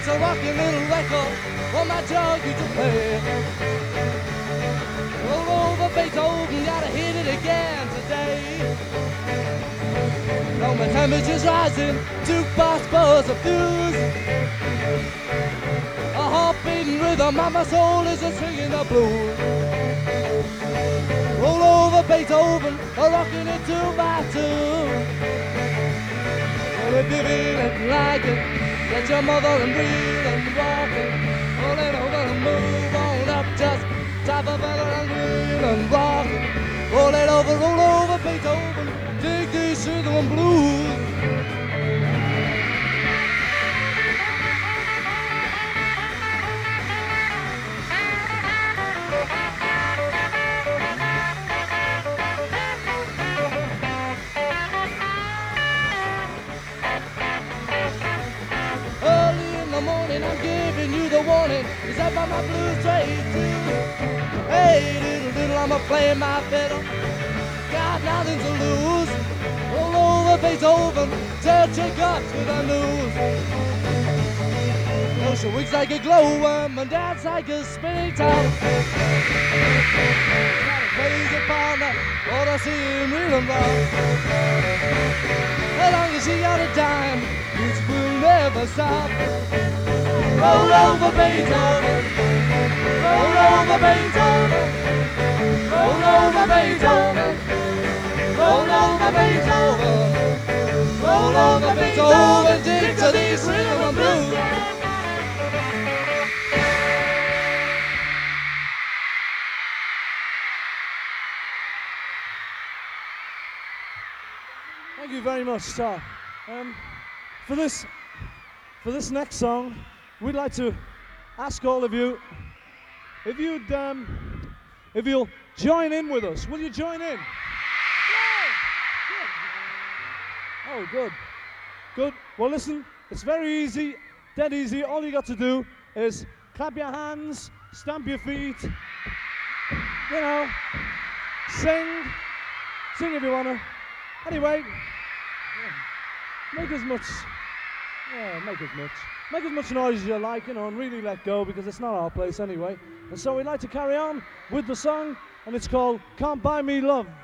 It's a rocking little record for my dog used to play. Roll over Beethoven, gotta hit it again today. Now my temperature's rising, jukebox buzz a fuse. A heart-beating rhythm, and my soul is a singing the blues. Roll over Beethoven, rocking it 2 by 2. Well, if you're feeling like it, get your mother and breathe and walk it. Roll it over and move on up, just tap a feather and breathe and rock it. Roll over Beethoven, dig these rhythm and blues. I'm giving you the warning. Is that by my blues trade too? Hey, diddle, I'ma play my fiddle. Got nothing to lose. Roll over Beethoven, tell Jacobs with the news. Oh, she wigs like a glowworm and dance like a spinning top. Got a crazy partner, all I see him reeling rock. As long as she got a dime, this will never stop. Roll over Beethoven, roll over Beethoven, roll over Beethoven, roll over Beethoven, roll over Beethoven, dig to these rhythm and blues. Thank you very much, Star. For this next song, we'd like to ask all of you if you'll join in with us. Will you join in? Oh, good. Good. Well, listen, it's very easy, dead easy. All you got to do is clap your hands, stamp your feet, you know, sing if you want to. Anyway, make as much noise as you like, you know, and really let go, because it's not our place anyway. And so we'd like to carry on with the song, and it's called Can't Buy Me Love.